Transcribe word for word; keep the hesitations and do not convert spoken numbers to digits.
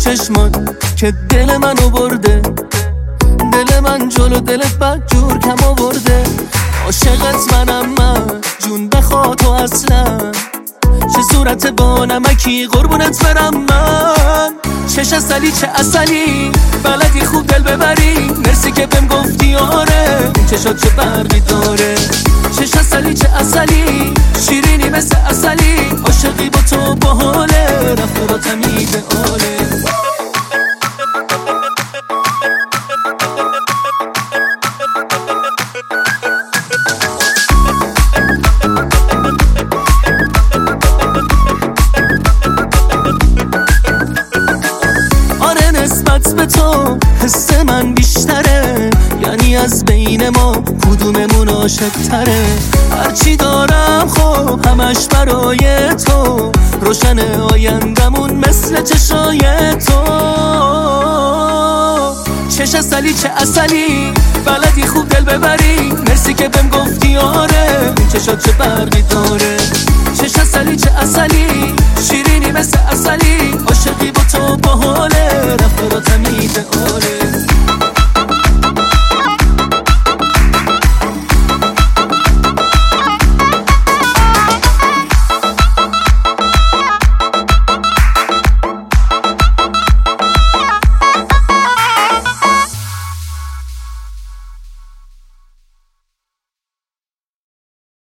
چشمات که دل منو برده، دل من جلو دلت بد جور کم آورده. عاشقت منم من جون بخوا تو اصلا، چه صورت با نمکی قربونت برم من. چش اصلی چه اصلی بلدی خوب دل ببری، مرسی که بهم گفتی آره این چشات چه برقی داره. چش اصلی چه اصلی شیرینی مثل اصلی، عاشقی با تو باحاله رفتاراتم ایدئاله. نسبت به تو حس من بیشتره، یعنی از بین ما کدوممون عاشق تره. هرچی دارم خب همش برای تو، روشن آیندمون مثل چشای تو. چش اصلی چه اصلی بلدی خوب دل ببری، مرسی که بهم گفتی آره این چشات چه برقی داره.